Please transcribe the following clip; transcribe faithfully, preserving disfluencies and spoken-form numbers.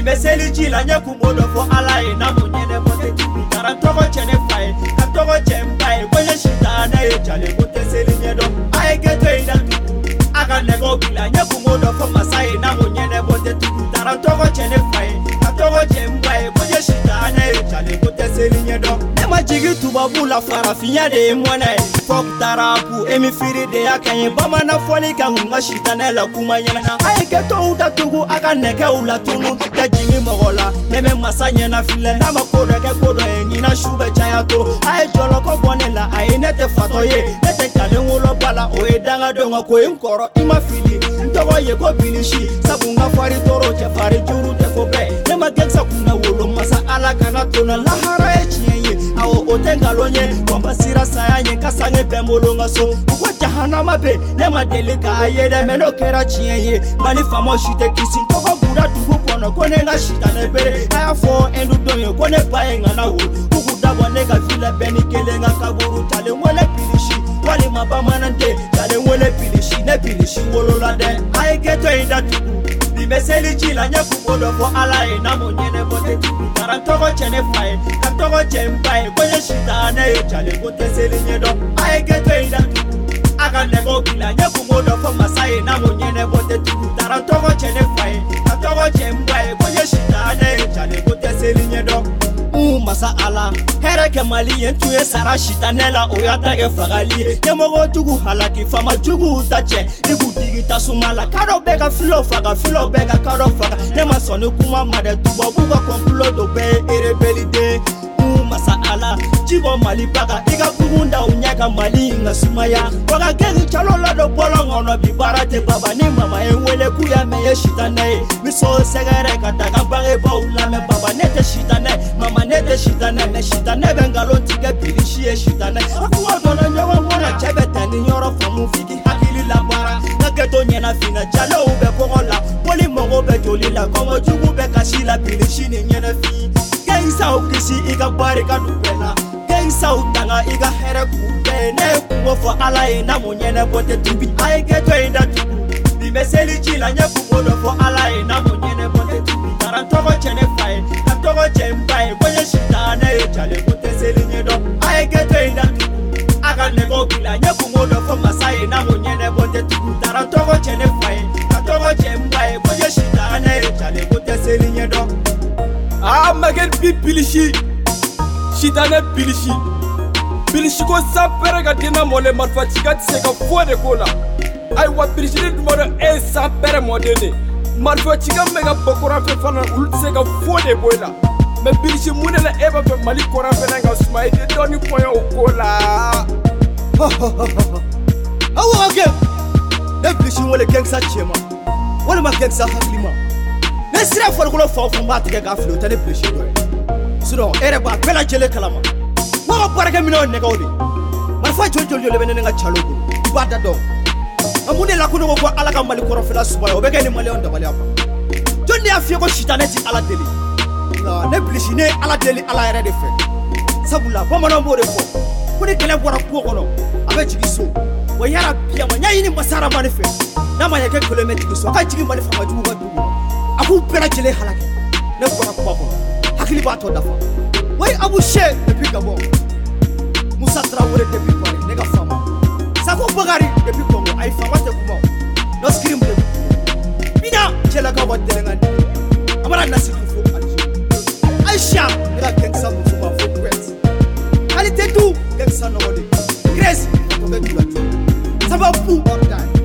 Bimeseli jila nyekumodo fo ala ina munyene bote tubi Tarantoko chene fae, kantoko chembae Kwenye shita na ejale bote seli nyedo Ae geto ina tubu Aga nego bila nyekumodo fo masai ina munyene bote tubi Tarantoko chene fae, kantoko chembae Kwenye shita na ejale bote seli nyedo Ema jigi tubabu la farafinya de mwana Fok tarapu, emi firi de akanye Bama na foli kangunga shita na la kumanyana Ae geto uda tugu aga nege ula tunu Jimi mogola, meme masanye na file Nama kodo ke kodo e nina shube chayato Ae jolo ko bonela, ae nete fato ye Nete kale ngulo bala, oe danga donga kwe mkoro ima fili Ntogo ye ko bilishi, sabunga fari toro che fari juru te ko be Nema geksa kuna wolo masa ala kana tona Lahara e chienye, ao otenga lonye Kwamba sira sayanye kasange bemolo nga so Ukwa jahanama be, nema delika ayede Meno kera chienye, mani famo shite kisi Ntoko gura tuku kono kone nga shita nebere Aya fo endu donyo kone pae nga na wo Kuku dabwa nega fila beni kele nga kaburu Chale mwele pilishi wali mabama nante Chale mwele pilishi ne pilishi wolo la de Aye geto ida tuku Bimeseli jila nyekumodo fo ala ina munyene bote tuku Tarantoko chene fae kantoko chembae Kwenye shita na ejale bote seli nyedo Aye geto ida tuku Aga nego bila nyekumodo fo masai ina munyene bote tuku Tarantoko chene fae kantoko chembae Kwenye shita na ejale bote seli nyedo U masa ala Here ke mali yentuye sara shita nela Oyata ke fagali Yemogo tugu halaki fama jugu utache Igu digita sumala Kado bega filo faga Filo bega kado faga Nema sonu kuma made tuba Buga komplo do be ere belide U masa ala Jibo mali baga Iga kugunda unyaka mali inga sumaya Waga gezi chalola do bolong Ono bibarate baba Ni mama enwele kuya meye shita nae Miso segere kataka Bange baula me baba Nete shita nae Mama nete shita nae Ne shita nae bengalo tige pilishi e shita nae Akuwa dono nyowa mwana chebe teni nyoro famu fiki hakili la bara Nageto nyena fina jale ube kogola Poli mongo be jolila Komo jugu be kashila pilishi ni nyena fi Geisa ukisi iga bari kanupela Geisa utanga iga here kube Ne kubo fo ala ina munyene bote tubi Aye geto inda tubu Bimeseli jila nyekumodo fo ala ina munyene bote tubi Tarantoko chene fae Kantoko chembae Kwenye shita na ejale bote seli nyedo Aye geto inda tubu Aga nego bila nyekumodo fo masai ina munyene bote tubu Tarantoko chene fae Kantoko chembae Kwenye shita na ejale bote seli nyedo Ah, magen bi bilishi Shitane bilishi Bilishi ko sampere ga dina mole marfa chiga tse ka fode kola Ay wa bilishi ni moro e sampere modene Marfa chiga mega bokora fe fana ul tse ka fode boila Me bilishi mune la eba fe mali kora fe na nga suma ite doni poyo kola Awa age Ne bilishi wole gengsa chema Wole ma gengsa haklima Ne sira farkolo fa fa ma tige ga flo tane bilishi do Suro ere ba bela jele kalama Wa baraka mino ne gawdi Marfa jol jol benen nga chalogo Bada do Amune la kuno ko ala ka mali koro fela suba yo bege ni mali on da mali apa Jonni afie ko shitane ti ala deli Na ne bilishi ne ala deli ala ere de fe Sabula bomano mo de fo Kuni kele bora ko kono abe jigi so Wa yara biya ma nyayi ni masara mani fe Na ma yake kilometre so ka jigi mani fa ma jugu ga dugu Aku bela jele halake Ne bora ko ko Hakili ba to dafa Wai abu she depuis Gabon Moussa Traoré depuis Paris nega fama Sako Bagari depuis Congo ay fama te kuma No scream depuis Bina jela ka wat delengandi Amara nasi fo Aisha nega gengsa musuma fo kwet Ali tetu gengsa no wode Grace ko be dula Sababu ordan